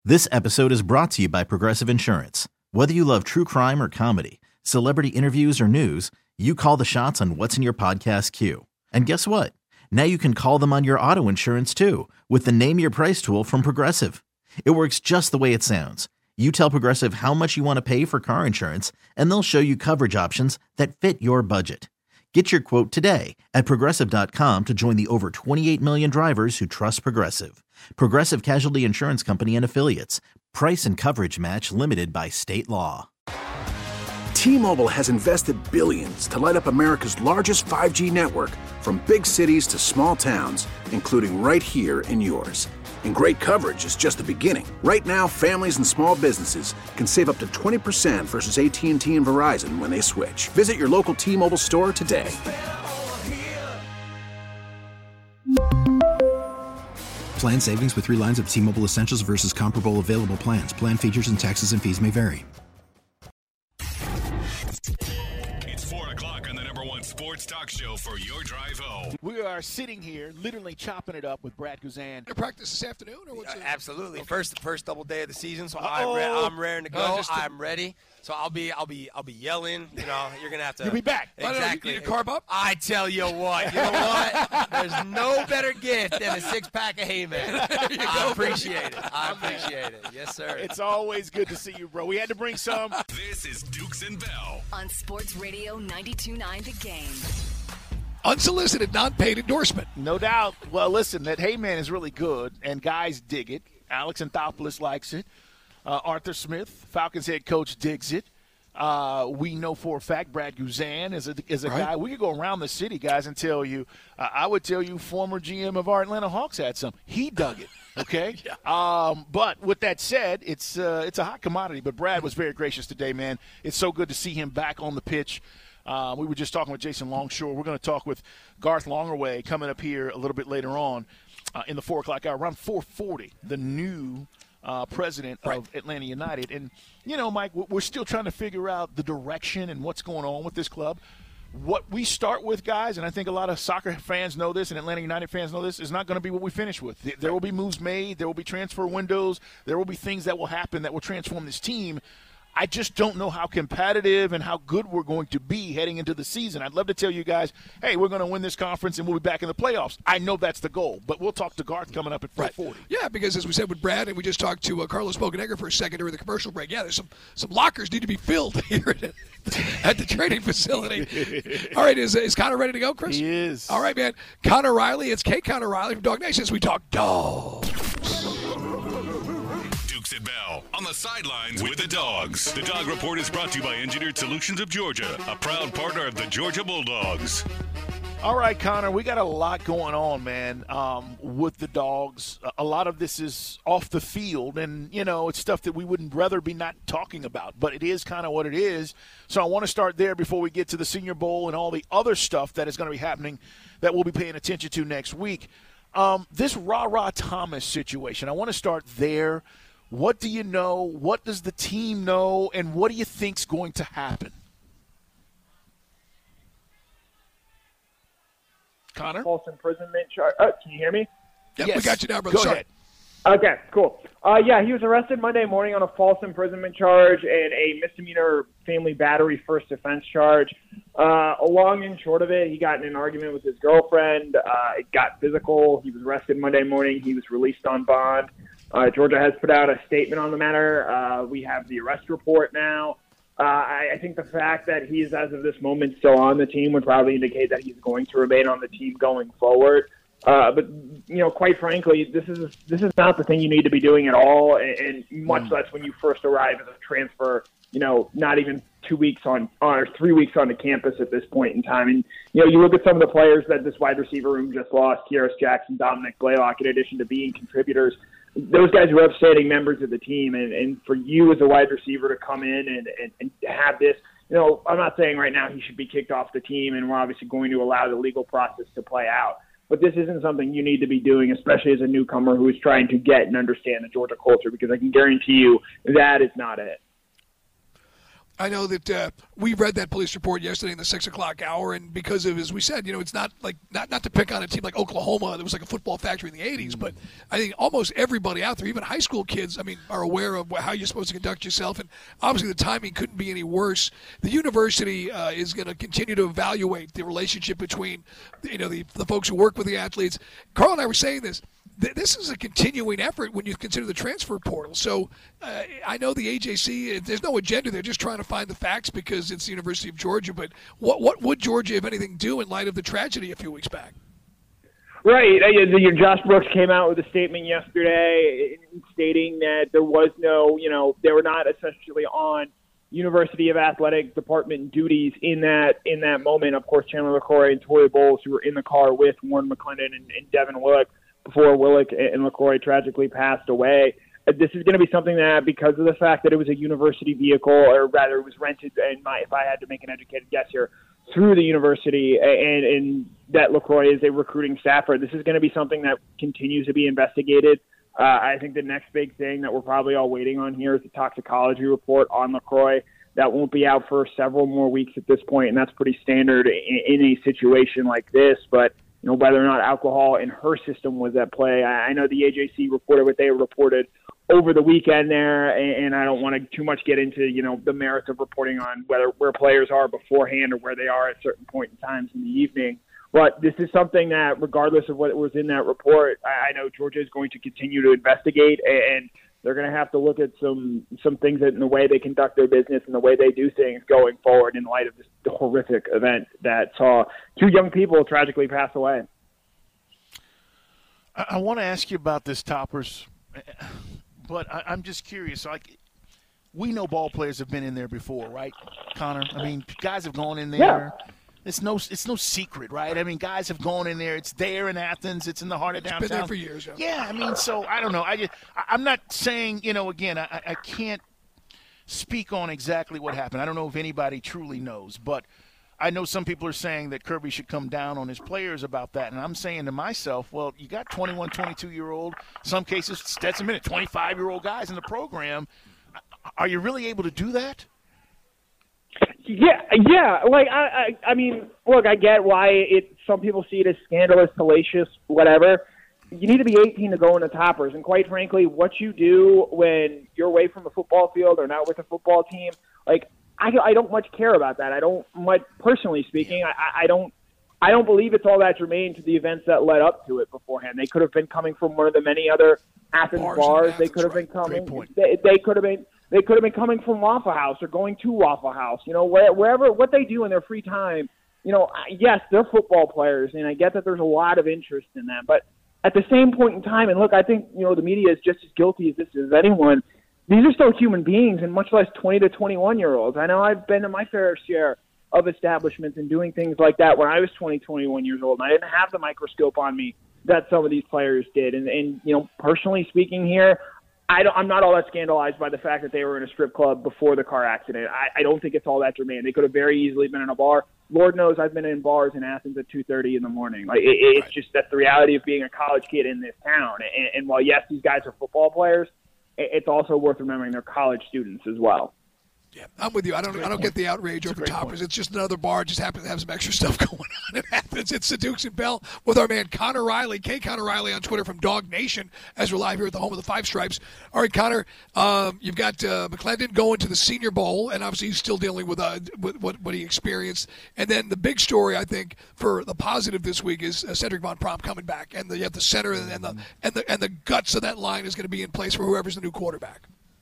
This episode is brought to you by Progressive Insurance. Whether you love true crime or comedy, celebrity interviews or news, you call the shots on what's in your podcast queue. And guess what? Now you can call them on your auto insurance too with the Name Your Price tool from Progressive. It works just the way it sounds. You tell Progressive how much you want to pay for car insurance, and they'll show you coverage options that fit your budget. Get your quote today at Progressive.com to join the over 28 million drivers who trust Progressive. Progressive Casualty Insurance Company and Affiliates. Price and coverage match limited by state law. T-Mobile has invested billions to light up America's largest 5G network, from big cities to small towns, including right here in yours. And great coverage is just the beginning. Right now, families and small businesses can save up to 20% versus AT&T and Verizon when they switch. Visit your local T-Mobile store today. Plan savings with 3 lines of T-Mobile Essentials versus comparable available plans. Plan features and taxes and fees may vary. It's 4 o'clock on the number one sports talk show for your drive home. We are sitting here literally chopping it up with Brad Guzan. Practice this afternoon? Or what's absolutely. Okay. First double day of the season, so I'm raring to go. I'm ready. So I'll be yelling. You know, you're gonna have to. You'll be back. Exactly. You carb up? I tell you what. You know what? There's no better gift than a 6-pack of Hayman. I appreciate it. Yes, sir. It's always good to see you, bro. We had to bring some. This is Dukes and Bell on Sports Radio 92.9 The Game. Unsolicited, non-paid endorsement. No doubt. Well, listen, that Hayman is really good, and guys dig it. Alex Anthopoulos likes it. Arthur Smith, Falcons head coach, digs it. We know for a fact Brad Guzan is a guy. We could go around the city, guys, and tell you. I would tell you former GM of our Atlanta Hawks had some. He dug it, okay? Yeah. But with that said, it's a hot commodity. But Brad was very gracious today, man. It's so good to see him back on the pitch. We were just talking with Jason Longshore. We're going to talk with Garth Longerway coming up here a little bit later on in the 4 o'clock hour, around 4:40, the new president of Atlanta United. And, you know, Mike, we're still trying to figure out the direction and what's going on with this club. What we start with, guys, and I think a lot of soccer fans know this and Atlanta United fans know this, is not going to be what we finish with. There will be moves made. There will be transfer windows. There will be things that will happen that will transform this team. I just don't know how competitive and how good we're going to be heading into the season. I'd love to tell you guys, hey, we're going to win this conference and we'll be back in the playoffs. I know that's the goal, but we'll talk to Garth coming up at 4:40. Right. Yeah, because as we said with Brad, and we just talked to Carlos Bocanegra for a second during the commercial break, yeah, there's some lockers need to be filled here at the training facility. All right, is Connor ready to go, Chris? He is. All right, man. Connor Riley, it's K. Connor Riley from Dog Nation as we talk dogs. Dukes and Bell on the sidelines with the Dogs. The Dog Report is brought to you by Engineered Solutions of Georgia, a proud partner of the Georgia Bulldogs. All right, Connor, we got a lot going on, man, with the Dogs. A lot of this is off the field, and, you know, it's stuff that we wouldn't rather be not talking about, but it is kind of what it is. So I want to start there before we get to the Senior Bowl and all the other stuff that is going to be happening that we'll be paying attention to next week. This Ra Thomas situation, I want to start there. What do you know? What does the team know? And what do you think's going to happen? Connor? False imprisonment charge. Can you hear me? Yep, yes. We got you now, brother. Go ahead. Okay, cool. Yeah, he was arrested Monday morning on a false imprisonment charge and a misdemeanor family battery first offense charge. Long and short of it, he got in an argument with his girlfriend. It got physical. He was arrested Monday morning. He was released on bond. Georgia has put out a statement on the matter. We have the arrest report now. I think the fact that he's, as of this moment, still on the team would probably indicate that he's going to remain on the team going forward. But, you know, quite frankly, this is not the thing you need to be doing at all, and much less when you first arrive as a transfer, you know, not even 2 weeks on or 3 weeks on the campus at this point in time. And, you know, you look at some of the players that this wide receiver room just lost, Kearis Jackson, Dominic Blaylock, in addition to being contributors. Those guys were upsetting members of the team, and for you as a wide receiver to come in and have this, you know, I'm not saying right now he should be kicked off the team, and we're obviously going to allow the legal process to play out. But this isn't something you need to be doing, especially as a newcomer who is trying to get and understand the Georgia culture, because I can guarantee you that is not it. I know that we read that police report yesterday in the 6 o'clock hour, and because of, as we said, it's not like not to pick on a team like Oklahoma that was like a football factory in the 80s, but I think almost everybody out there, even high school kids, are aware of how you're supposed to conduct yourself, and obviously the timing couldn't be any worse. The university is going to continue to evaluate the relationship between the folks who work with the athletes. Carl and I were saying this. This is a continuing effort when you consider the transfer portal. So I know the AJC, there's no agenda. They're just trying to find the facts because it's the University of Georgia. But what would Georgia, if anything, do in light of the tragedy a few weeks back? Right. Josh Brooks came out with a statement yesterday stating that there was no, they were not essentially on University of Athletic Department duties in that moment. Of course, Chandler LaCroix and Tory Bowles, who were in the car with Warren McClendon and Devin Willock, before Willock and LaCroix tragically passed away. This is going to be something that, because of the fact that it was a university vehicle, or rather it was rented, and if I had to make an educated guess here, through the university, and that LaCroix is a recruiting staffer, this is going to be something that continues to be investigated. I think the next big thing that we're probably all waiting on here is the toxicology report on LaCroix. That won't be out for several more weeks at this point, and that's pretty standard in a situation like this. But whether or not alcohol in her system was at play. I know the AJC reported what they reported over the weekend there, and I don't want to too much get into, the merits of reporting on where players are beforehand or where they are at certain point in times in the evening. But this is something that, regardless of what was in that report, I know Georgia is going to continue to investigate, and they're going to have to look at some things in the way they conduct their business and the way they do things going forward in light of this horrific event that saw two young people tragically pass away. I want to ask you about this, Toppers, but I'm just curious. Like, we know ball players have been in there before, right, Connor? I mean, guys have gone in there. Yeah. It's no secret, right? I mean, guys have gone in there. It's there in Athens. It's in the heart of downtown. It's been there for years. Yeah, I mean, so I don't know. I'm not saying, again, I can't speak on exactly what happened. I don't know if anybody truly knows, but I know some people are saying that Kirby should come down on his players about that, and I'm saying to myself, well, you got 21, 22-year-old, some cases, Stetson Bennett, 25-year-old guys in the program. Are you really able to do that? Yeah. Like, I mean, look, I get why some people see it as scandalous, salacious, whatever. You need to be 18 to go into Toppers. And quite frankly, what you do when you're away from the football field or not with the football team, like, I don't much care about that. I don't much, personally speaking, I don't believe it's all that germane to the events that led up to it beforehand. They could have been coming from one of the many other Athens bars. They could have been coming. They could have been coming from Waffle House or going to Waffle House. Wherever, what they do in their free time. Yes, they're football players, and I get that there's a lot of interest in them. But at the same point in time, and look, I think the media is just as guilty as anyone. These are still human beings, and much less 20 to 21-year-olds. I know I've been to my fair share of establishments and doing things like that when I was 20, 21 years old, and I didn't have the microscope on me that some of these players did. And personally speaking here, I'm not all that scandalized by the fact that they were in a strip club before the car accident. I don't think it's all that germane. They could have very easily been in a bar. Lord knows I've been in bars in Athens at 2:30 in the morning. Like it's just that's the reality of being a college kid in this town. And while yes, these guys are football players, it's also worth remembering they're college students as well. Yeah, I'm with you. I don't get the outrage over Toppers. It's just another bar. It just happens to have some extra stuff going on. It happens. It's the Dukes and Bell with our man Connor Riley, Connor Riley on Twitter from Dog Nation, as we're live here at the home of the Five Stripes. All right, Connor, you've got McClendon going to the Senior Bowl, and obviously he's still dealing with what he experienced. And then the big story, I think, for the positive this week is Cedric Von Prom coming back, and you have the center and the guts of that line is going to be in place for whoever's the new quarterback.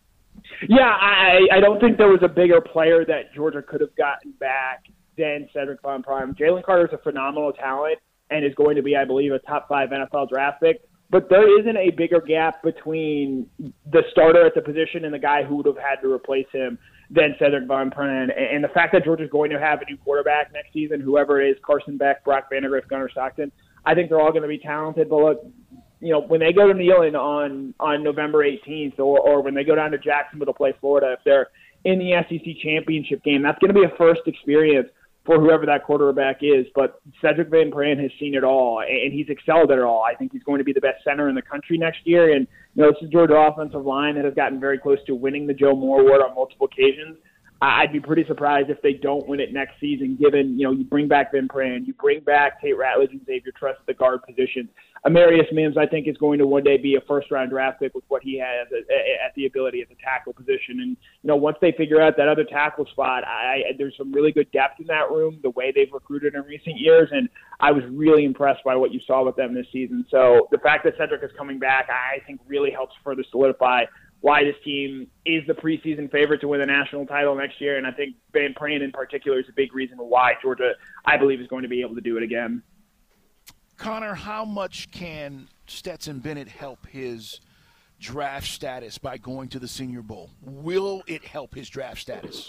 Yeah, I don't think there was a bigger player that Georgia could have gotten back than Cedric Von Prom. Jalen Carter is a phenomenal talent and is going to be, I believe, a top 5 NFL draft pick. But there isn't a bigger gap between the starter at the position and the guy who would have had to replace him than Cedric Von Prom. And the fact that Georgia's going to have a new quarterback next season, whoever it is, Carson Beck, Brock Vandagriff, Gunnar Stockton, I think they're all going to be talented. But look, when they go to Neyland on November 18th or when they go down to Jacksonville to play Florida, if they're in the SEC championship game, that's going to be a first experience for whoever that quarterback is. But Cedric Van Pran has seen it all, and he's excelled at it all. I think he's going to be the best center in the country next year. And this is Georgia offensive line that has gotten very close to winning the Joe Moore Award on multiple occasions. I'd be pretty surprised if they don't win it next season, given, you bring back Vin Pran, you bring back Tate Ratledge and Xavier Truss at the guard position. Amarius Mims, I think, is going to one day be a first-round draft pick with what he has at the ability at the tackle position. And, once they figure out that other tackle spot, there's some really good depth in that room, the way they've recruited in recent years, and I was really impressed by what you saw with them this season. So the fact that Cedric is coming back, I think, really helps further solidify why this team is the preseason favorite to win the national title next year. And I think Van Pran in particular is a big reason why Georgia, I believe, is going to be able to do it again. Connor, how much can Stetson Bennett help his draft status by going to the Senior Bowl? Will it help his draft status?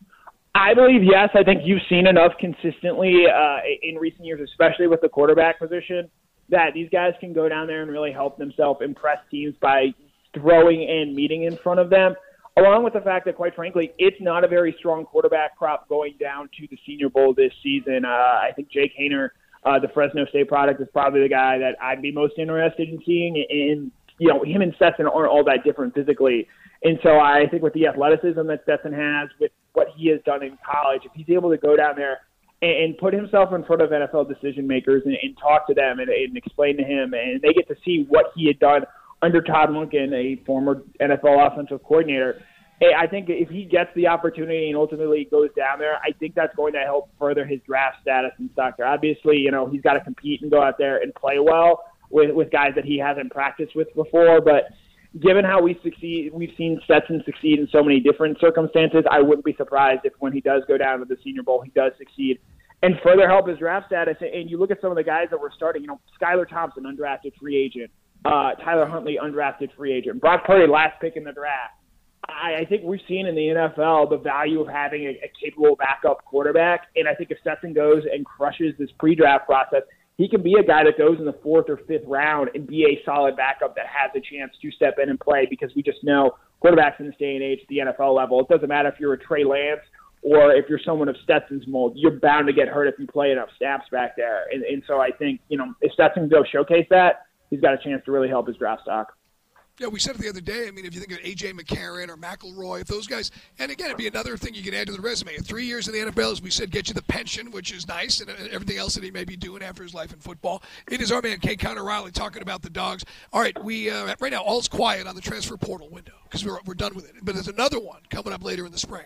I believe yes. I think you've seen enough consistently in recent years, especially with the quarterback position, that these guys can go down there and really help themselves impress teams by throwing and meeting in front of them, along with the fact that, quite frankly, it's not a very strong quarterback crop going down to the Senior Bowl this season. I think Jake Haener, the Fresno State product, is probably the guy that I'd be most interested in seeing. And, him and Stetson aren't all that different physically. And so I think with the athleticism that Stetson has, with what he has done in college, if he's able to go down there and put himself in front of NFL decision makers and talk to them and explain to him, and they get to see what he had done under Todd Monken, a former NFL offensive coordinator, I think if he gets the opportunity and ultimately goes down there, I think that's going to help further his draft status and stock there. Obviously, he's got to compete and go out there and play well with guys that he hasn't practiced with before. But given how we've seen Stetson succeed in so many different circumstances, I wouldn't be surprised if when he does go down to the Senior Bowl, he does succeed and further help his draft status. And you look at some of the guys that were starting, Skylar Thompson, undrafted free agent. Tyler Huntley, undrafted free agent. Brock Purdy, last pick in the draft. I think we've seen in the NFL the value of having a capable backup quarterback, and I think if Stetson goes and crushes this pre-draft process, he can be a guy that goes in the 4th or 5th round and be a solid backup that has a chance to step in and play, because we just know quarterbacks in this day and age at the NFL level, it doesn't matter if you're a Trey Lance or if you're someone of Stetson's mold, you're bound to get hurt if you play enough snaps back there. And so I think, if Stetson goes showcase that, he's got a chance to really help his draft stock. Yeah, we said it the other day. I mean, if you think of A.J. McCarron or McElroy, if those guys, and again, it'd be another thing you can add to the resume. 3 years in the NFL, as we said, get you the pension, which is nice, and everything else that he may be doing after his life in football. It is our man, K. Connor Riley, talking about the Dogs. All right, we right now, all's quiet on the transfer portal window because we're done with it. But there's another one coming up later in the spring.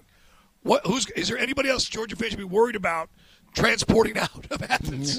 Is there anybody else Georgia fans should be worried about transporting out of Athens?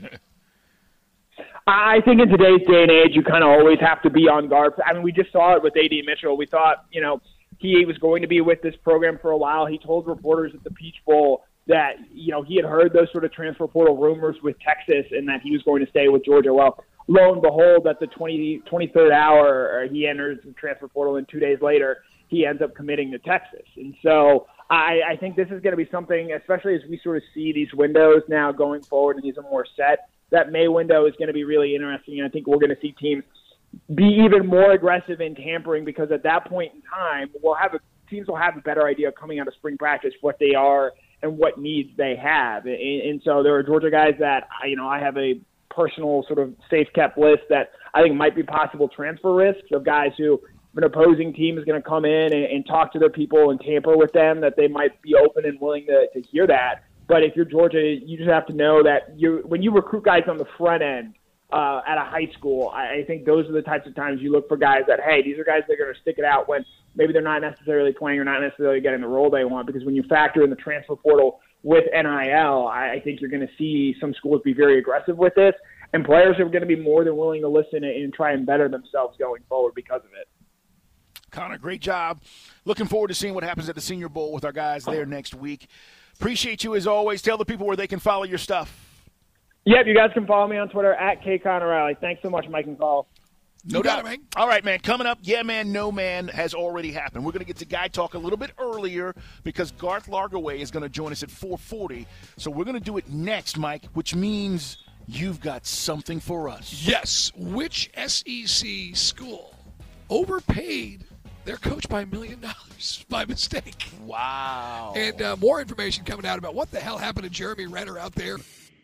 I think in today's day and age, you kind of always have to be on guard. I mean, we just saw it with A.D. Mitchell. We thought, he was going to be with this program for a while. He told reporters at the Peach Bowl that, he had heard those sort of transfer portal rumors with Texas and that he was going to stay with Georgia. Well, lo and behold, at the 23rd hour, he enters the transfer portal, and 2 days later, he ends up committing to Texas. And so I think this is going to be something, especially as we sort of see these windows now going forward and these are more set, that May window is going to be really interesting, and I think we're going to see teams be even more aggressive in tampering, because at that point in time, teams will have a better idea coming out of spring practice what they are and what needs they have. And so there are Georgia guys that I have a personal sort of safe kept list that I think might be possible transfer risks of guys who an opposing team is going to come in and talk to their people and tamper with them, that they might be open and willing to hear that. But if you're Georgia, you just have to know that when you recruit guys on the front end at a high school, I think those are the types of times you look for guys that, hey, these are guys that are going to stick it out when maybe they're not necessarily playing or not necessarily getting the role they want. Because when you factor in the transfer portal with NIL, I think you're going to see some schools be very aggressive with this, and players are going to be more than willing to listen and try and better themselves going forward because of it. Connor, great job. Looking forward to seeing what happens at the Senior Bowl with our guys there next week. Appreciate you as always. Tell the people where they can follow your stuff. Yep, you guys can follow me on Twitter at @KConnorRiley. Thanks so much, Mike and Carl. No doubt. All right, man. Coming up, Yeah Man, No Man has already happened. We're going to get to Guy Talk a little bit earlier because Garth Largaway is going to join us at 4:40. So we're going to do it next, Mike, which means you've got something for us. Yes. Which SEC school overpaid their coach by $1 million by mistake? Wow. And more information coming out about what the hell happened to Jeremy Renner out there.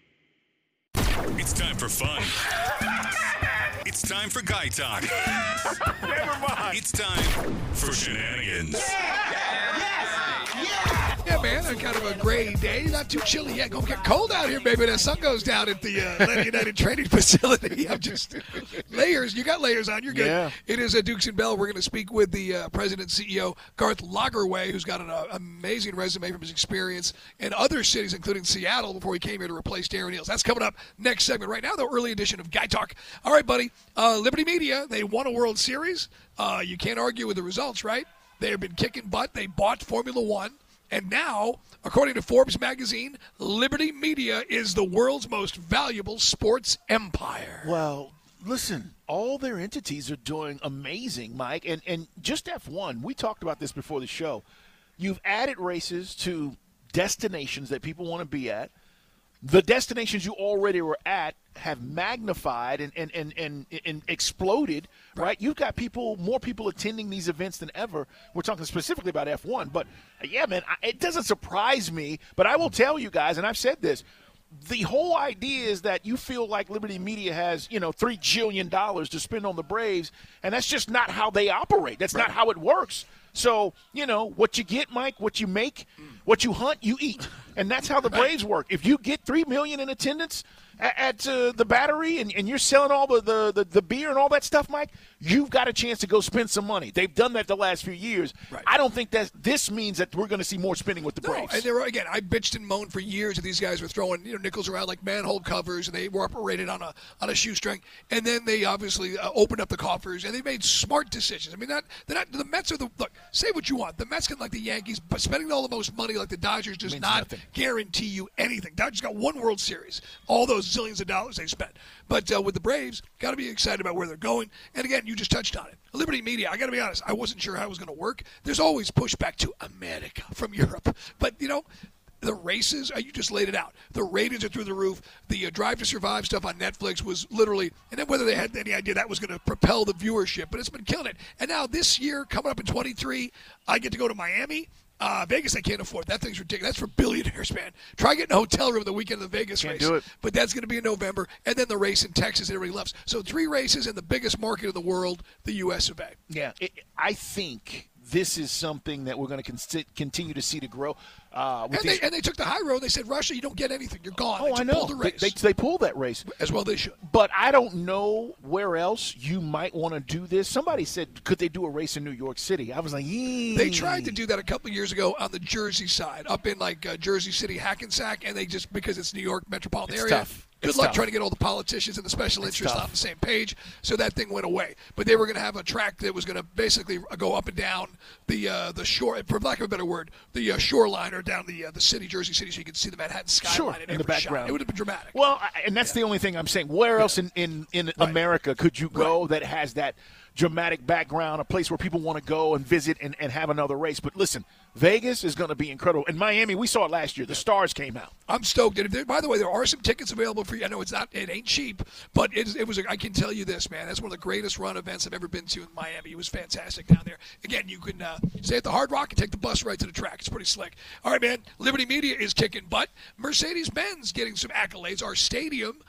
It's time for fun. It's time for Guy Talk. Never mind. It's time for shenanigans. Yeah. man. A kind of a gray day. Not too chilly yet. Gonna get cold out here, baby. The sun goes down at the Atlanta United Training Facility. I'm just layers. You got layers on. You're good. Yeah. It is Dukes and Bell. We're going to speak with the president and CEO, Garth Lagerwey, who's got an amazing resume from his experience in other cities, including Seattle, before he came here to replace Darren Eales. That's coming up next segment. Right now, the early edition of Guy Talk. All right, buddy. Liberty Media, they won a World Series. You can't argue with the results, right? They have been kicking butt. They bought Formula One. And now, according to Forbes magazine, Liberty Media is the world's most valuable sports empire. Well, listen, all their entities are doing amazing, Mike. And just F1, we talked about this before the show. You've added races to destinations that people want to be at. The destinations you already were at have magnified and exploded, right? You've got more people attending these events than ever. We're talking specifically about F1. But, yeah, man, it doesn't surprise me. But I will tell you guys, and I've said this, the whole idea is that you feel like Liberty Media has, $3 jillion to spend on the Braves, and that's just not how they operate. That's not how it works. So, what you get, Mike, what you make, what you hunt, you eat. And that's how the Braves work. If you get $3 million in attendance at the Battery and you're selling all the beer and all that stuff, Mike, you've got a chance to go spend some money. They've done that the last few years. Right. I don't think that this means that we're going to see more spending with the Braves. And again, I bitched and moaned for years that these guys were throwing nickels around like manhole covers, and they were operated on a shoestring. And then they obviously opened up the coffers, and they made smart decisions. I mean, the Mets are look. Say what you want. The Mets can like the Yankees, but spending all the most money like the Dodgers does not guarantee you anything. Dodgers got one World Series. All those zillions of dollars they spent. But with the Braves, got to be excited about where they're going. And again, you just touched on it. Liberty Media, I got to be honest, I wasn't sure how it was going to work. There's always pushback to America from Europe. But, the races, you just laid it out. The ratings are through the roof. The Drive to Survive stuff on Netflix was literally, and then whether they had any idea that was going to propel the viewership, but it's been killing it. And now this year, coming up in 23, I get to go to Miami. Vegas, I can't afford. That thing's ridiculous. That's for billionaires, man. Try getting a hotel room the weekend of the Vegas race. Can't do it. But that's going to be in November. And then the race in Texas that everybody loves. So 3 races in the biggest market in the world, the U.S. of A. Yeah, I think this is something that we're going to continue to see to grow. And they took the high road. They said, Russia, you don't get anything. You're gone. Oh, I know. Pulled the race. They pulled that race. As well they should. But I don't know where else you might want to do this. Somebody said, could they do a race in New York City? I was like, yee. They tried to do that a couple of years ago on the Jersey side, up in Jersey City, Hackensack, and they just, because it's New York metropolitan area. Tough. Good luck trying to get all the politicians and the special interests on the same page. So that thing went away. But they were going to have a track that was going to basically go up and down the shore, for lack of a better word, the shoreline or down the city, Jersey City, so you could see the Manhattan skyline in the background. Shot. It would have been dramatic. Well, and that's the only thing I'm saying. Where else in America could you go that has that dramatic background, a place where people want to go and visit and have another race? But listen, Vegas is going to be incredible. In Miami, we saw it last year. The stars came out. I'm stoked. And by the way, there are some tickets available for you. I know it ain't cheap, but it was. I can tell you this, man. That's one of the greatest run events I've ever been to in Miami. It was fantastic down there. Again, you can stay at the Hard Rock and take the bus right to the track. It's pretty slick. All right, man. Liberty Media is kicking butt. Mercedes-Benz getting some accolades. Our stadium,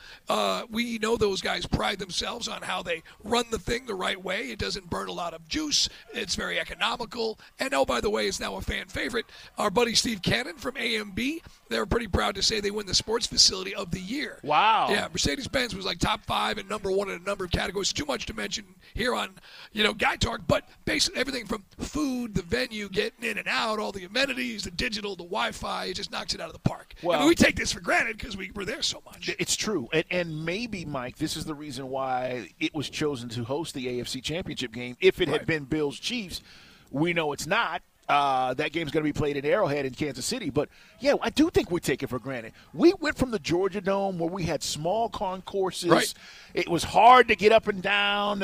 we know those guys pride themselves on how they run the thing the right way. It doesn't burn a lot of juice. It's very economical. And oh, by the way, it's now a fan favorite. Our buddy Steve Cannon from AMB, they're pretty proud to say they win the sports facility of the year. Wow. Yeah, Mercedes-Benz was like top 5 and number 1 in a number of categories. Too much to mention here on, Guy Talk, but basically everything from food, the venue, getting in and out, all the amenities, the digital, the Wi-Fi, it just knocks it out of the park. Well, we take this for granted because we're there so much. It's true. And maybe, Mike, this is the reason why it was chosen to host the AFC Championship game. If it had been Bills-Chiefs, we know it's not. That game's going to be played at Arrowhead in Kansas City. But, yeah, I do think we take it for granted. We went from the Georgia Dome where we had small concourses. Right. It was hard to get up and down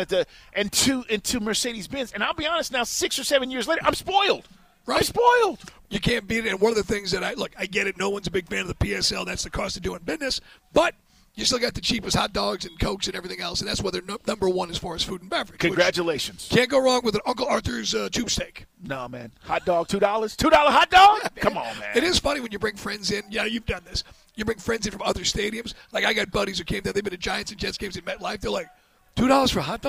into Mercedes-Benz. And I'll be honest now, 6 or 7 years later, I'm spoiled. Right. I'm spoiled. You can't beat it. And one of the things that I get it, no one's a big fan of the PSL. That's the cost of doing business. But you still got the cheapest hot dogs and Cokes and everything else, and that's why they're number 1 as far as food and beverage. Congratulations. Can't go wrong with an Uncle Arthur's tube steak. No, man. Hot dog, $2? $2 hot dog? Yeah, come on, man. It is funny when you bring friends in. Yeah, you've done this. You bring friends in from other stadiums. Like I got buddies who came there. They've been to Giants and Jets games in MetLife. They're like, $2 for a hot dog?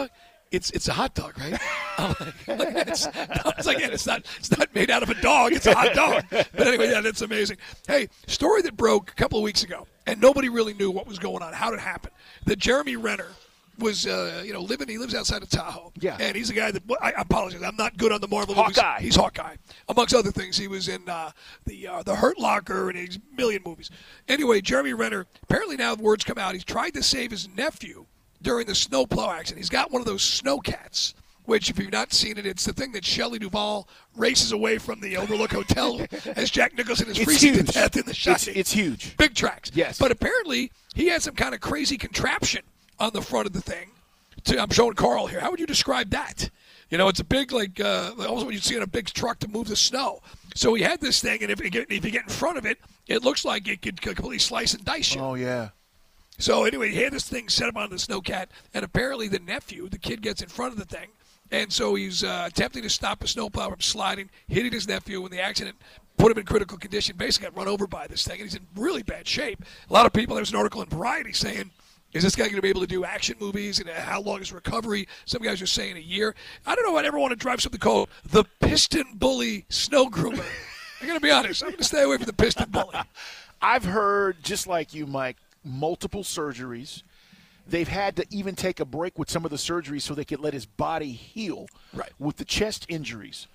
it's a hot dog, right? I'm like, it's not made out of a dog. It's a hot dog. But anyway, yeah, that's amazing. Hey, story that broke a couple of weeks ago, and nobody really knew what was going on, how did it happen. That Jeremy Renner was, he lives outside of Tahoe. Yeah. And he's a guy that, I apologize, I'm not good on the Marvel movies. He's Hawkeye. Amongst other things, he was in the Hurt Locker and a million movies. Anyway, Jeremy Renner, apparently now the words come out, he's tried to save his nephew during the snowplow accident. He's got one of those snow cats, which, if you've not seen it, it's the thing that Shelley Duvall races away from the Overlook Hotel as Jack Nicholson is freezing to death in The Shining. It's huge. Big tracks. Yes. But apparently, he had some kind of crazy contraption on the front of the thing. I'm showing Carl here. How would you describe that? It's a big, almost what you'd see in a big truck to move the snow. So he had this thing, and if you get in front of it, it looks like it could completely slice and dice you. Oh, yeah. So anyway, he had this thing set up on the snowcat, and apparently the kid gets in front of the thing, and so he's attempting to stop a snowplow from sliding, hitting his nephew in the accident, put him in critical condition, basically got run over by this thing, and he's in really bad shape. A lot of people, there's an article in Variety saying, is this guy going to be able to do action movies, and how long is recovery? Some guys are saying a year. I don't know if I'd ever want to drive something called the Piston Bully Snow Groomer. I'm going to be honest. I'm going to stay away from the Piston Bully. I've heard, just like you, Mike, multiple surgeries. They've had to even take a break with some of the surgeries so they could let his body heal with the chest injuries.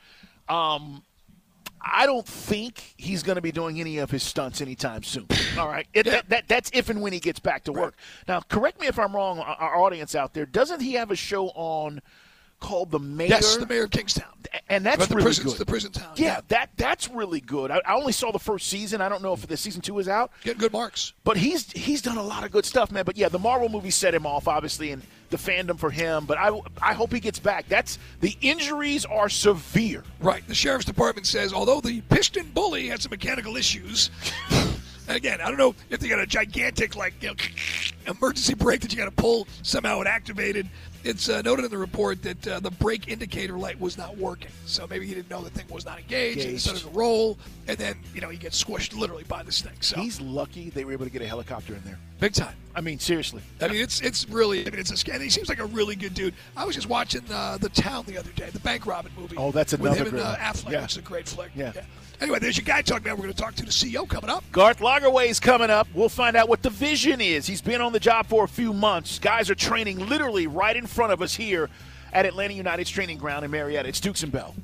I don't think he's going to be doing any of his stunts anytime soon. All right? That's if and when he gets back to work. Now, correct me if I'm wrong, our audience out there. Doesn't he have a show on called The Mayor? Yes, The Mayor of Kingstown. And that's really good. The prison town. Yeah, that's really good. I only saw the first season. I don't know if the season 2 is out. Getting good marks. But he's done a lot of good stuff, man. But, yeah, the Marvel movie set him off, obviously, and the fandom for him. But I hope he gets back. The injuries are severe. Right. The Sheriff's Department says, although the Piston Bully had some mechanical issues, again, I don't know if they got a gigantic, emergency brake that you got to pull. Somehow it activated. It's noted in the report that the brake indicator light was not working. So maybe he didn't know the thing was not engaged. It started to roll, and then, he gets squished literally by this thing. So he's lucky they were able to get a helicopter in there. Big time. I mean, seriously. I mean, it's really, it's a scam. He seems like a really good dude. I was just watching The Town the other day, the bank robbing movie. Oh, that's another with him and Affleck, which is a great flick. Yeah. Anyway, there's your guy talking about. We're going to talk to the CEO coming up. Garth Lagerwey's coming up. We'll find out what the vision is. He's been on the job for a few months. Guys are training literally right in front of us here at Atlanta United's training ground in Marietta. It's Dukes and Bell.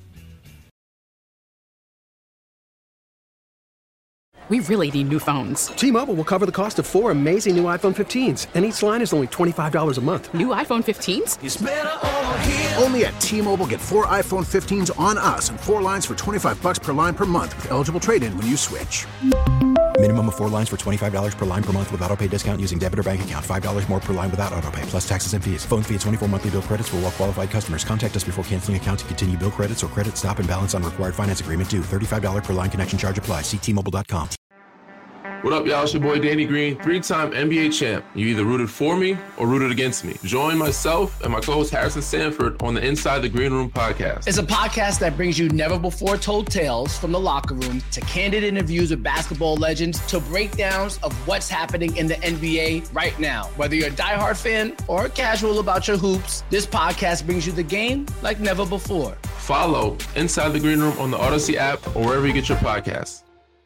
We really need new phones. T-Mobile will cover the cost of 4 amazing new iPhone 15s, and each line is only $25 a month. New iPhone 15s? It's better over here. Only at T-Mobile, get 4 iPhone 15s on us and 4 lines for $25 per line per month with eligible trade-in when you switch. Minimum of 4 lines for $25 per line per month with autopay discount using debit or bank account. $5 more per line without autopay, plus taxes and fees. Phone fee at 24 monthly bill credits for well-qualified customers. Contact us before canceling account to continue bill credits or credit stop and balance on required finance agreement due. $35 per line connection charge applies. See T-Mobile.com. What up, y'all? It's your boy Danny Green, 3-time NBA champ. You either rooted for me or rooted against me. Join myself and my co-host Harrison Sanford on the Inside the Green Room podcast. It's a podcast that brings you never-before-told tales from the locker room to candid interviews with basketball legends to breakdowns of what's happening in the NBA right now. Whether you're a diehard fan or casual about your hoops, this podcast brings you the game like never before. Follow Inside the Green Room on the Odyssey app or wherever you get your podcasts.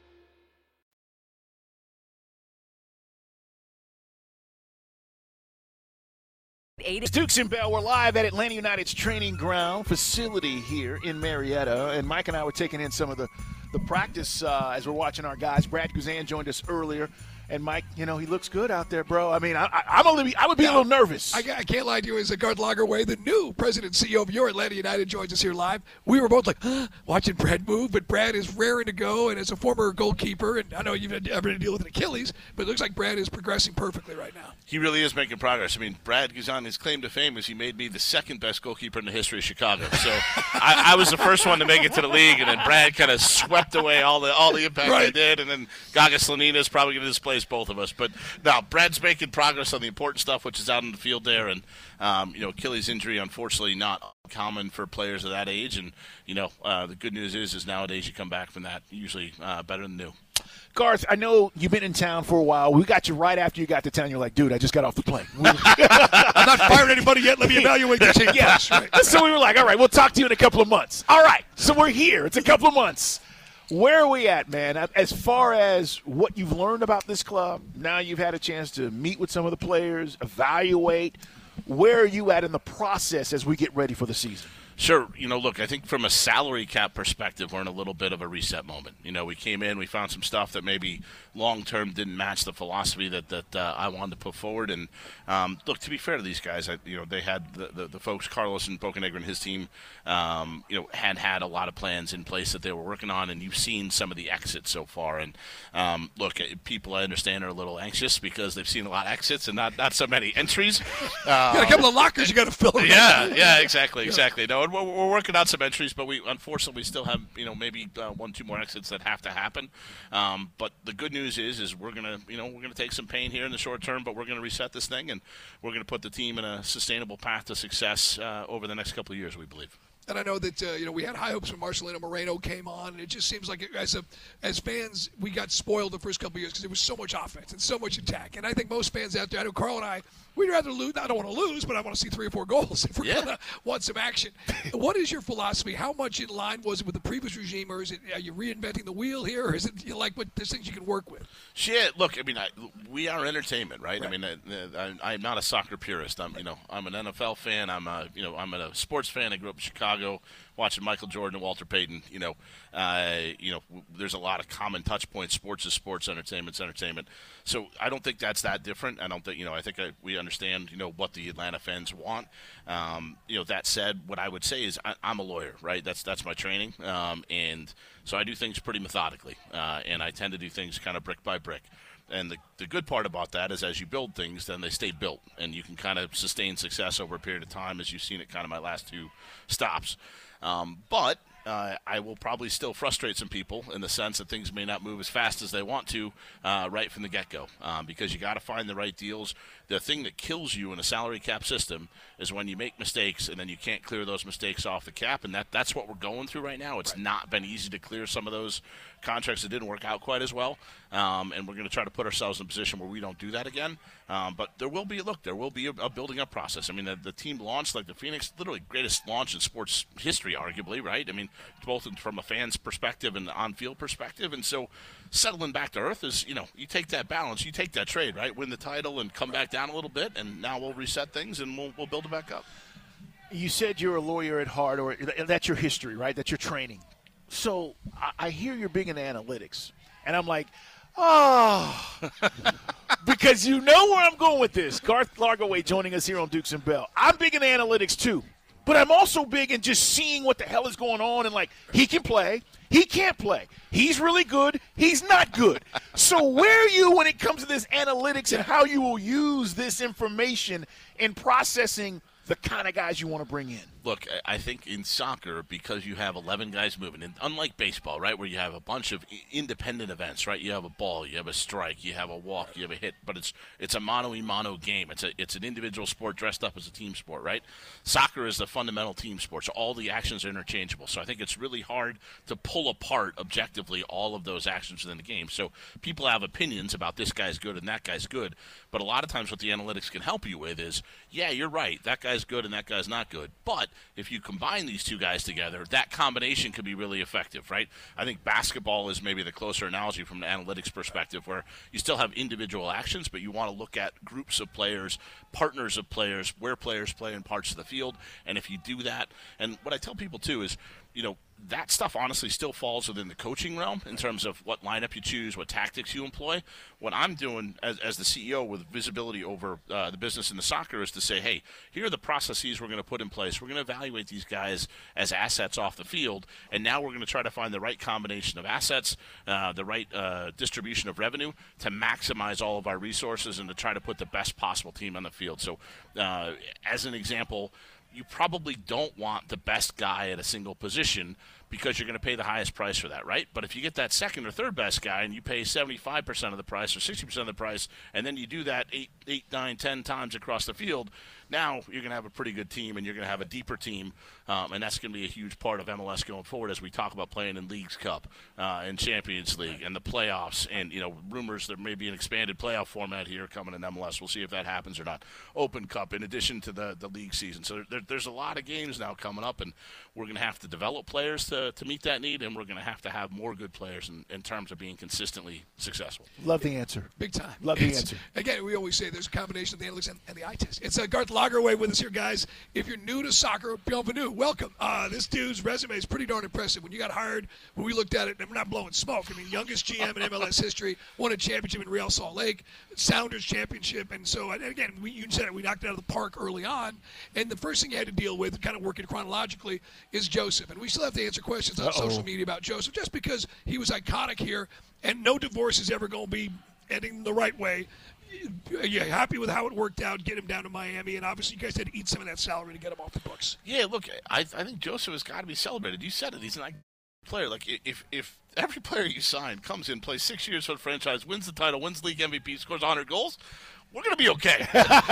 It's Dukes and Bell. We're live at Atlanta United's training ground facility here in Marietta. And Mike and I were taking in some of the practice as we're watching our guys. Brad Guzan joined us earlier. And, Mike, he looks good out there, bro. I mean, I would be a little nervous. I can't lie to you. As Garth Lagerwey, the new president and CEO of your Atlanta United, joins us here live. We were both like, watching Brad move, but Brad is raring to go. And as a former goalkeeper, and I know you've ever had to deal with an Achilles, but it looks like Brad is progressing perfectly right now. He really is making progress. I mean, Brad Guzan, his claim to fame is he made me the second best goalkeeper in the history of Chicago. So I was the first one to make it to the league, and then Brad kind of swept away all the impact I did, and then Gaga Slanina is probably going to displace both of us. But no, Brad's making progress on the important stuff, which is out in the field there, and Achilles injury, unfortunately, not common for players of that age, and the good news is nowadays you come back from that usually better than new. Garth, I know you've been in town for a while. We got you right after you got to town. You're like, dude, I just got off the plane. I'm not firing anybody yet. Let me evaluate the team. Yeah. Right. So we were like, all right, we'll talk to you in a couple of months. All right, so we're here. It's a couple of months. Where are we at, man? As far as what you've learned about this club, now you've had a chance to meet with some of the players, evaluate. Where are you at in the process as we get ready for the season? Sure. Look, I think from a salary cap perspective, we're in a little bit of a reset moment. We came in, we found some stuff that maybe long-term didn't match the philosophy that I wanted to put forward. And, look, to be fair to these guys, they had the folks, Carlos and Bocanegra and his team, had a lot of plans in place that they were working on, and you've seen some of the exits so far. And, look, people I understand are a little anxious because they've seen a lot of exits and not so many entries. You got a couple of lockers you got to fill. Yeah, exactly. No, we're working on some entries, but we unfortunately still have maybe 1-2 more exits that have to happen. But the good news is we're gonna take some pain here in the short term, but we're gonna reset this thing and we're gonna put the team in a sustainable path to success over the next couple of years, we believe. And I know that we had high hopes when Marcelino Moreno came on, and it just seems like as fans we got spoiled the first couple of years because there was so much offense and so much attack. And I think most fans out there, I know Carl and I, we'd rather lose. I don't want to lose, but I want to see 3 or 4 goals if we're gonna want some action. What is your philosophy? How much in line was it with the previous regime, or are you reinventing the wheel here, or is it what there's things you can work with? Shit, look, we are entertainment, right? I'm not a soccer purist. I'm an NFL fan. I'm a sports fan. I grew up in Chicago, watching Michael Jordan and Walter Payton. There's a lot of common touch points. Sports is sports, entertainment's entertainment. So I don't think that's that different. I don't think I think we understand what the Atlanta fans want. That said, what I would say is I'm a lawyer, right? That's my training, and so I do things pretty methodically, and I tend to do things kind of brick by brick. And the good part about that is as you build things, then they stay built, and you can kind of sustain success over a period of time, as you've seen it kind of my last 2 stops. But I will probably still frustrate some people in the sense that things may not move as fast as they want to right from the get-go because you got to find the right deals. The thing that kills you in a salary cap system is when you make mistakes and then you can't clear those mistakes off the cap, and that's what we're going through right now. It's not been easy to clear some of those contracts that didn't work out quite as well, and we're going to try to put ourselves in a position where we don't do that again. But there will be a building up process. The team launched like the Phoenix, literally greatest launch in sports history, arguably, right? Both from a fan's perspective and the on-field perspective. And so settling back to earth is, you take that balance, you take that trade, right? Win the title and come back down a little bit, and now we'll reset things and we'll build it back up. You said you're a lawyer at heart, or that's your history, right? That's your training. So I hear you're big into analytics, and I'm like, because you know where I'm going with this. Garth Lagerwey joining us here on Dukes and Bell. I'm big into analytics too, but I'm also big in just seeing what the hell is going on, and he can play, he can't play, he's really good, he's not good. So where are you when it comes to this analytics and how you will use this information in processing the kind of guys you want to bring in? Look, I think in soccer, because you have 11 guys moving, and unlike baseball, right, where you have a bunch of independent events, right? You have a ball, you have a strike, you have a walk, you have a hit, but it's a mano-a-mano game. It's an individual sport dressed up as a team sport, right? Soccer is the fundamental team sport, so all the actions are interchangeable. So I think it's really hard to pull apart objectively all of those actions within the game. So people have opinions about this guy's good and that guy's good, but a lot of times what the analytics can help you with is, yeah, you're right, that guy's good and that guy's not good, but if you combine these two guys together, that combination could be really effective, right? I think basketball is maybe the closer analogy from an analytics perspective, where you still have individual actions, but you want to look at groups of players, partners of players, where players play in parts of the field, and if you do that, and what I tell people too is, that stuff honestly still falls within the coaching realm in terms of what lineup you choose, what tactics you employ. What I'm doing as the CEO with visibility over the business in the soccer is to say, hey, here are the processes we're going to put in place. We're going to evaluate these guys as assets off the field, and now we're going to try to find the right combination of assets, the right distribution of revenue to maximize all of our resources and to try to put the best possible team on the field. So as an example, you probably don't want the best guy at a single position because you're going to pay the highest price for that, right? But if you get that second or third best guy and you pay 75% of the price or 60% of the price, and then you do that 8, 9, 10 times across the field, now you're going to have a pretty good team, and you're going to have a deeper team, and that's going to be a huge part of MLS going forward as we talk about playing in Leagues Cup and Champions League and the playoffs, and rumors there may be an expanded playoff format here coming in MLS. We'll see if that happens or not. Open Cup in addition to the league season. So there's a lot of games now coming up, and we're going to have to develop players to meet that need, and we're going to have more good players in terms of being consistently successful. Love the answer. Big time. Love the answer. Again, we always say there's a combination of the analytics and the eye test. It's Garth Lagerwey with us here, guys. If you're new to soccer, bienvenue. Welcome. This dude's resume is pretty darn impressive. When you got hired, when we looked at it, and I'm not blowing smoke. I mean, youngest GM in MLS history, won a championship in Real Salt Lake, Sounders championship. And so, and again, you said it, we knocked it out of the park early on. And the first thing you had to deal with, kind of working chronologically, is Joseph. And we still have to answer questions on social media about Joseph, just because he was iconic here, and no divorce is ever going to be ending the right way. Yeah, happy with how it worked out, get him down to Miami, and obviously you guys had to eat some of that salary to get him off the books. Yeah, look, I think Joseph has got to be celebrated. You said it. He's an iconic player. Like, if every player you sign comes in, plays 6 years for the franchise, wins the title, wins league MVP, scores 100 goals, we're going to be okay.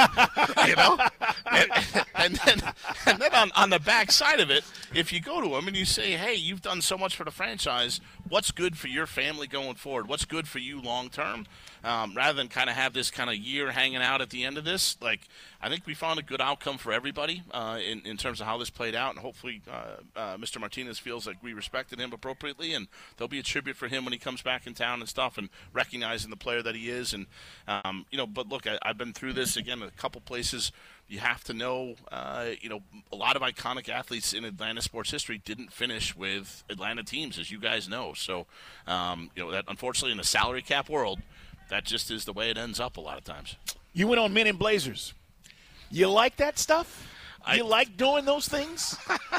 And then on the back side of it, if you go to him and you say, hey, you've done so much for the franchise, what's good for your family going forward? What's good for you long term? Rather than kind of have this kind of year hanging out at the end of this, like, I think we found a good outcome for everybody in terms of how this played out, and hopefully Mr. Martinez feels like we respected him appropriately, and there'll be a tribute for him when he comes back in town and stuff, and recognizing the player that he is. And but look, I've been through this again a couple places. You have to know, a lot of iconic athletes in Atlanta sports history didn't finish with Atlanta teams, as you guys know. So, that unfortunately in the salary cap world, that just is the way it ends up a lot of times. You went on Men in Blazers. You like that stuff? You like doing those things?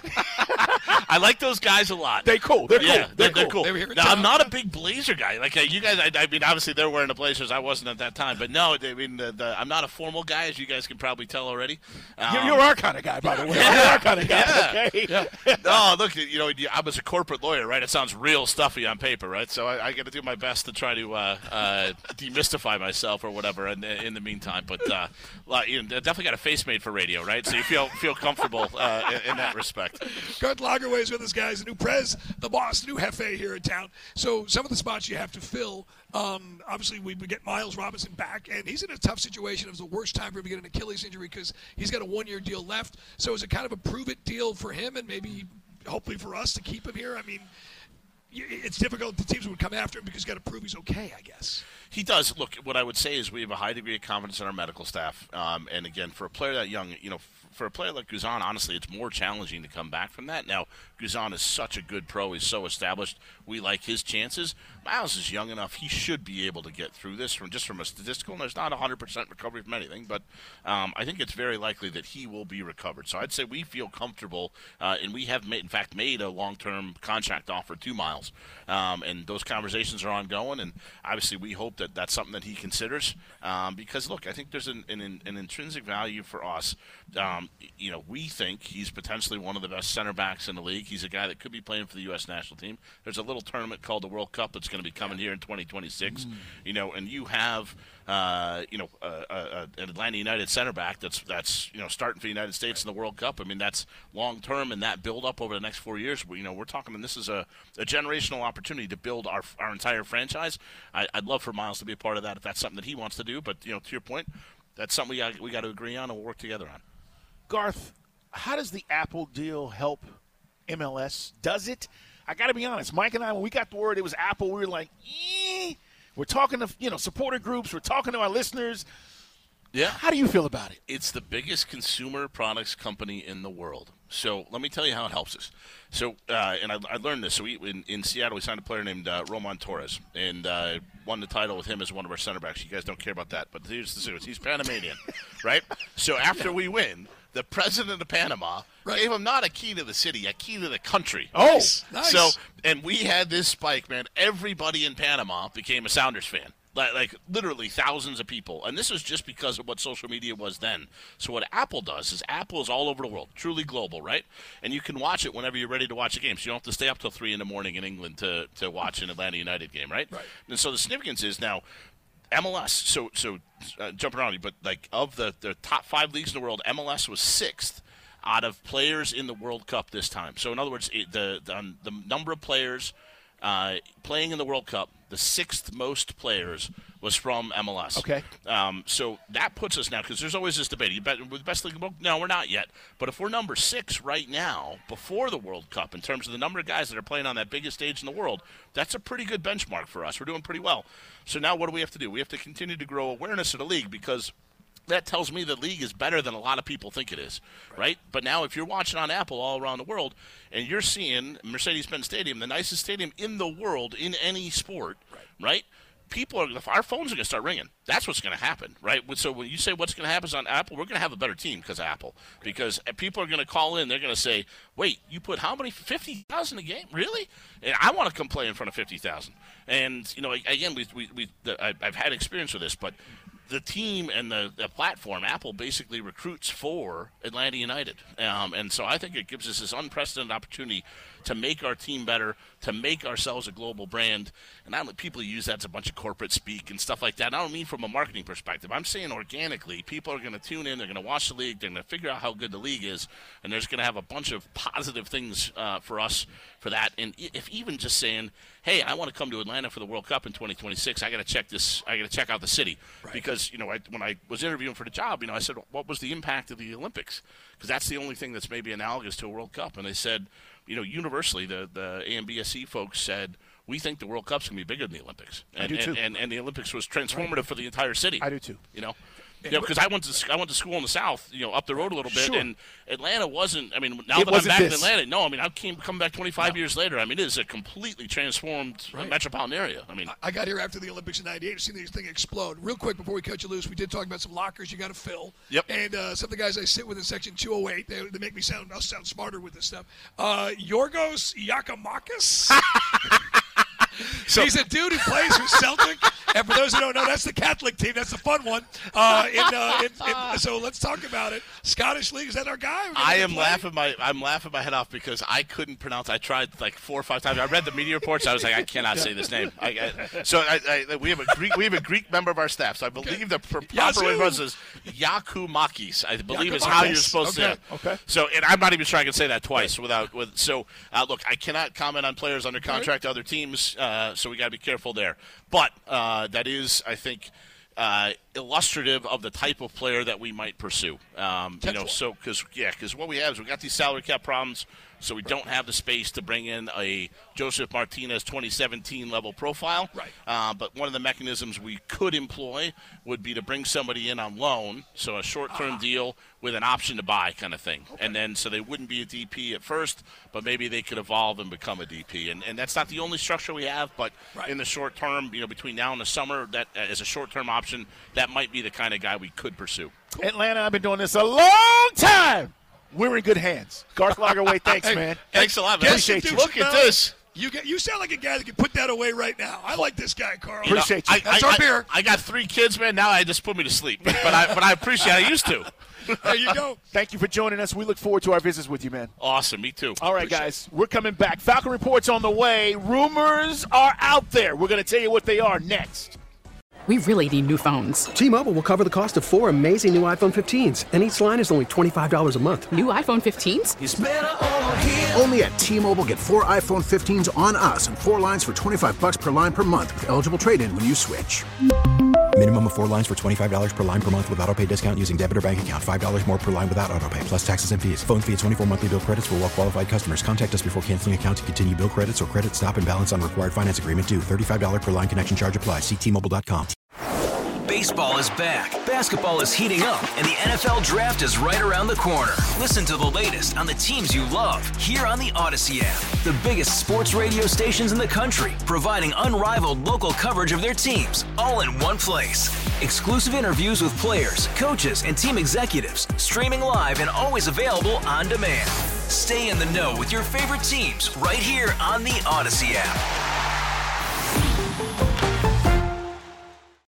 I like those guys a lot. They're cool. They're cool. They're cool. Now, I'm not a big Blazer guy. Like you guys, I mean, obviously they're wearing the Blazers. I wasn't at that time, but no, I mean, I'm not a formal guy, as you guys can probably tell already. You're our kind of guy, by the way. You're our kind of guy. Okay. Yeah. No, look, I was a corporate lawyer, right? It sounds real stuffy on paper, right? So I got to do my best to try to demystify myself or whatever. In the meantime, but definitely got a face made for radio, right? So you feel comfortable in that respect. Garth Lagerwey is with us, guys. The new Prez, the boss, the new Jefe here in town. So some of the spots you have to fill, obviously we get Miles Robinson back, and he's in a tough situation. It was the worst time for him to get an Achilles injury because he's got a one-year deal left. So is it kind of a prove-it deal for him and maybe hopefully for us to keep him here? I mean, it's difficult. The teams would come after him because he's got to prove he's okay, I guess. He does. Look, what I would say is we have a high degree of confidence in our medical staff. And, again, for a player that young, for a player like Guzan, honestly, it's more challenging to come back from that. Now, Guzan is such a good pro. He's so established. We like his chances. Miles is young enough. He should be able to get through this from a statistical. And there's not 100% recovery from anything, but I think it's very likely that he will be recovered. So I'd say we feel comfortable, and we have, in fact, made a long-term contract offer to Miles. And those conversations are ongoing, and obviously we hope that that's something that he considers. Because, look, I think there's an intrinsic value for us. We think he's potentially one of the best center backs in the league. He's a guy that could be playing for the U.S. national team. There's a little tournament called the World Cup that's going to be coming here in 2026. And you have an Atlanta United center back that's starting for the United States in the World Cup. I mean, that's long term, and that build up over the next 4 years. We're talking, and this is a generational opportunity to build our entire franchise. I'd love for Miles to be a part of that if that's something that he wants to do. But to your point, that's something we got to agree on and we'll work together on. Garth, how does the Apple deal help MLS? Does it? I got to be honest. Mike and I, when we got the word it was Apple, we were like, We're talking to supporter groups. We're talking to our listeners. Yeah. How do you feel about it? It's the biggest consumer products company in the world. So let me tell you how it helps us. So, and I learned this. So in Seattle, we signed a player named Roman Torres, and won the title with him as one of our center backs. You guys don't care about that, but here's the series. He's Panamanian, right? So after we win, the president of Panama gave him not a key to the city, a key to the country. Oh, nice. So, and we had this spike, man. Everybody in Panama became a Sounders fan. Like literally thousands of people. And this was just because of what social media was then. So what Apple does is Apple is all over the world, truly global, right? And you can watch it whenever you're ready to watch a game. So you don't have to stay up till 3 in the morning in England to watch an Atlanta United game, right? Right. And so the significance is now MLS. So jumping around you, but like of the top 5 leagues in the world, MLS was 6th out of players in the World Cup this time. So in other words, the number of players playing in the World Cup, the 6th most players was from MLS. Okay. So that puts us now, because there's always this debate. You bet with the best league in the world? No, we're not yet. But if we're number 6 right now, before the World Cup, in terms of the number of guys that are playing on that biggest stage in the world, that's a pretty good benchmark for us. We're doing pretty well. So now what do we have to do? We have to continue to grow awareness of the league, because that tells me the league is better than a lot of people think it is, right? But now if you're watching on Apple all around the world and you're seeing Mercedes-Benz Stadium, the nicest stadium in the world in any sport, right? Our phones are going to start ringing. That's what's going to happen, right? So when you say what's going to happen on Apple, we're going to have a better team because of Apple. Because people are going to call in. They're going to say, wait, you put how many? 50,000 a game? Really? And I want to come play in front of 50,000. And, again, I've had experience with this, but the team and the platform, Apple, basically recruits for Atlanta United. And so I think it gives us this unprecedented opportunity to make our team better, to make ourselves a global brand. And I don't let people use that as a bunch of corporate speak and stuff like that. I don't mean from a marketing perspective. I'm saying organically, people are going to tune in, they're going to watch the league, they're going to figure out how good the league is, and there's going to have a bunch of positive things for us for that. And if even just saying, hey, I want to come to Atlanta for the World Cup in 2026, I got to check out the city. Right. Because, when I was interviewing for the job, I said, what was the impact of the Olympics? Because that's the only thing that's maybe analogous to a World Cup. And they said, universally, the AMBSE folks said, we think the World Cup's going to be bigger than the Olympics. And, I do too. And the Olympics was transformative for the entire city. I do too. Because I went to school in the South, up the road a little bit, sure. And Atlanta wasn't. I mean, now that I'm back in Atlanta, no, I mean, come back 25 years later. I mean, it is a completely transformed metropolitan area. I mean, I got here after the Olympics in '98. I've seen this thing explode. Real quick before we cut you loose, we did talk about some lockers you got to fill. Yep. And some of the guys I sit with in Section 208, they make me sound smarter with this stuff. Yorgos Yakimakis. So, he's a dude who plays for Celtic, and for those who don't know, that's the Catholic team. That's the fun one. So let's talk about it. Scottish League, is that our guy? I'm laughing my head off because I couldn't pronounce. I tried like 4 or 5 times. I read the media reports. I was like, I cannot say this name. We have a Greek member of our staff. So I believe the proper way was Yakimakis. I believe is how you're supposed to. Okay. So, and I'm not even sure I can say that twice without. Look, I cannot comment on players under contract to other teams. So we got to be careful there. But that is, I think, illustrative of the type of player that we might pursue. Because what we have is we got these salary cap problems, so we don't have the space to bring in a Joseph Martinez 2017 level profile. Right. But one of the mechanisms we could employ would be to bring somebody in on loan, so a short-term deal with an option to buy kind of thing. Okay. And then so they wouldn't be a DP at first, but maybe they could evolve and become a DP. And that's not the only structure we have, but in the short term, between now and the summer, that as a short-term option, that might be the kind of guy we could pursue. Cool. Atlanta, I've been doing this a long time. We're in good hands. Garth Lagerwey, thanks, man. Thanks a lot, man. Appreciate you. Look at this. You sound like a guy that can put that away right now. I like this guy, Carl. Appreciate you. That's our beer. I got 3 kids, man. Now I just put me to sleep. But I appreciate it. I used to. There you go. Thank you for joining us. We look forward to our visits with you, man. Awesome. Me too. All right, guys. We're coming back. Falcon Report's on the way. Rumors are out there. We're going to tell you what they are next. We really need new phones. T-Mobile will cover the cost of 4 amazing new iPhone 15s, and each line is only $25 a month. New iPhone 15s? It's better over here. Only at T-Mobile, get 4 iPhone 15s on us and 4 lines for $25 per line per month with eligible trade-in when you switch. Minimum of 4 lines for $25 per line per month with autopay discount using debit or bank account. $5 more per line without autopay, plus taxes and fees. Phone fee at 24 monthly bill credits for well-qualified customers. Contact us before canceling account to continue bill credits or credit stop and balance on required finance agreement due. $35 per line connection charge applies. See T-Mobile.com. Baseball is back, basketball is heating up, and the NFL Draft is right around the corner. Listen to the latest on the teams you love here on the Odyssey app. The biggest sports radio stations in the country, providing unrivaled local coverage of their teams, all in one place. Exclusive interviews with players, coaches, and team executives, streaming live and always available on demand. Stay in the know with your favorite teams right here on the Odyssey app.